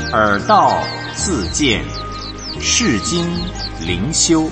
耳道自见，世经灵修。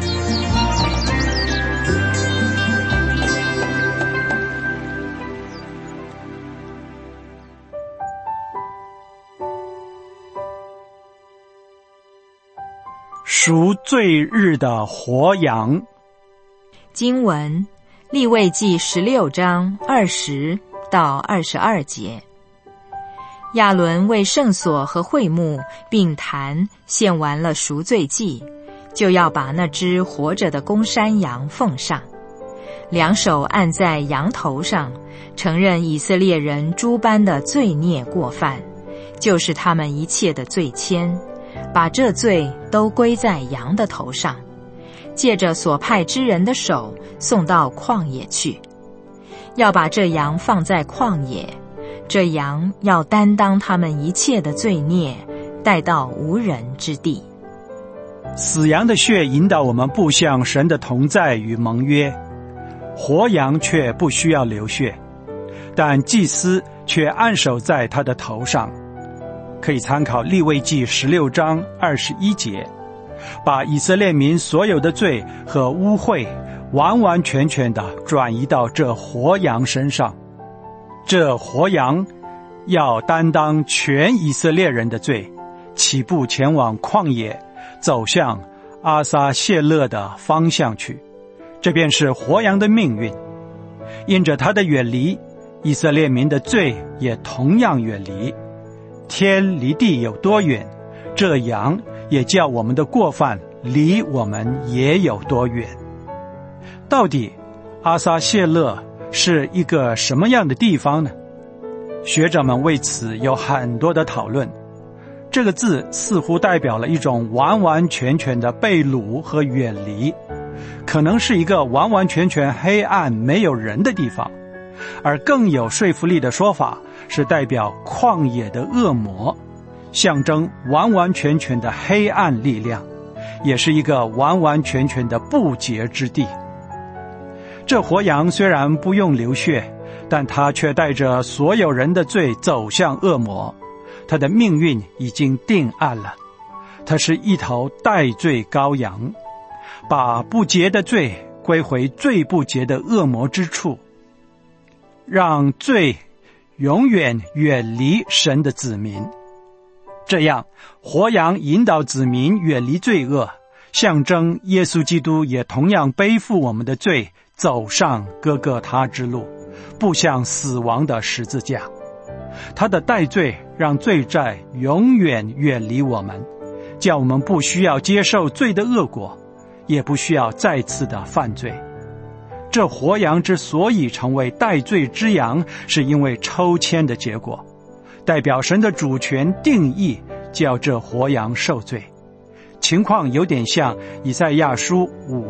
赎罪日的活羊。 经文利未记16章20到22节。亚伦为圣所和会幕并坛献完了赎罪祭，就要把那只活着的公山羊奉上，两手按在羊头上，承认以色列人诸般的罪孽过犯，就是他们一切的罪愆，把这罪都归在羊的头上，借着所派之人的手送到旷野去，要把这羊放在旷野，这羊要担当他们一切的罪孽，带到无人之地。 死羊的血引导我们步向神的同在与盟约，活羊却不需要流血，但祭司却按手在他的头上。可以参考利未记16章21节，把以色列民所有的罪和污秽完完全全地转移到这活羊身上。这活羊要担当全以色列人的罪，起步前往旷野，走向阿撒谢勒的方向去。这便是活羊的命运。因着他的远离，以色列民的罪也同样远离。天离地有多远，这羊也叫我们的过犯离我们也有多远。到底阿撒谢勒是一个什么样的地方呢？学者们为此有很多的讨论。这个字似乎代表了一种完完全全的被掳和远离，可能是一个完完全全黑暗没有人的地方。而更有说服力的说法是代表旷野的恶魔，象征完完全全的黑暗力量，也是一个完完全全的不洁之地。这活羊虽然不用流血，但他却带着所有人的罪走向恶魔，他的命运已经定案了。他是一头代罪羔羊，把不洁的罪归回最不洁的恶魔之处，让罪永远远离神的子民。这样，活羊引导子民远离罪恶，象征耶稣基督也同样背负我们的罪，走上哥哥他之路，步向死亡的十字架。他的代罪让罪债永远远离我们，叫我们不需要接受罪的恶果，也不需要再次的犯罪。这活羊之所以成为代罪之羊，是因为抽签的结果，代表神的主权定义，叫这活羊受罪。情况有点像以赛亚书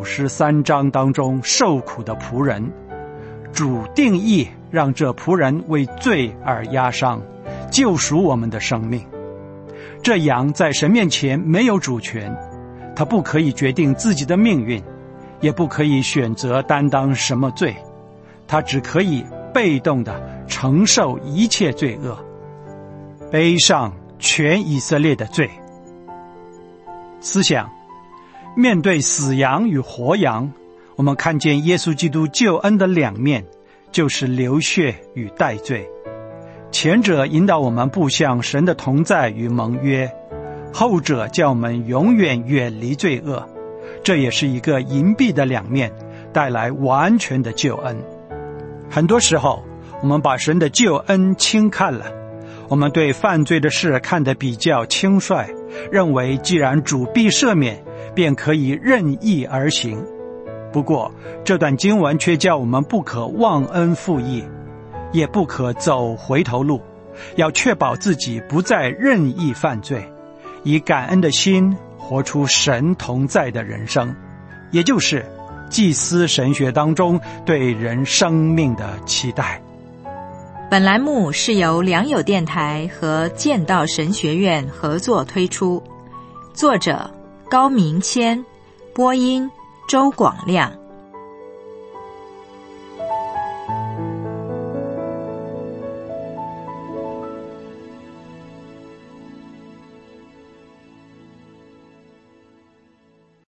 53章当中受苦的仆人，主定义让这仆人为罪而压伤，救赎我们的生命。这羊在神面前没有主权，他不可以决定自己的命运，也不可以选择担当什么罪，他只可以被动地承受一切罪恶，背上全以色列的罪。思想，面对死羊与活羊，我们看见耶稣基督救恩的两面，就是流血与代罪。前者引导我们步向神的同在与盟约，后者叫我们永远远离罪恶。这也是一个银币的两面，带来完全的救恩。很多时候，我们把神的救恩轻看了，我们对犯罪的事看得比较轻率，认为既然主必赦免，便可以任意而行。不过，这段经文却叫我们不可忘恩负义，也不可走回头路，要确保自己不再任意犯罪，以感恩的心活出神同在的人生，也就是祭司神学当中对人生命的期待。 本栏目是由良友电台和剑道神学院合作推出，作者高明谦，播音周广亮。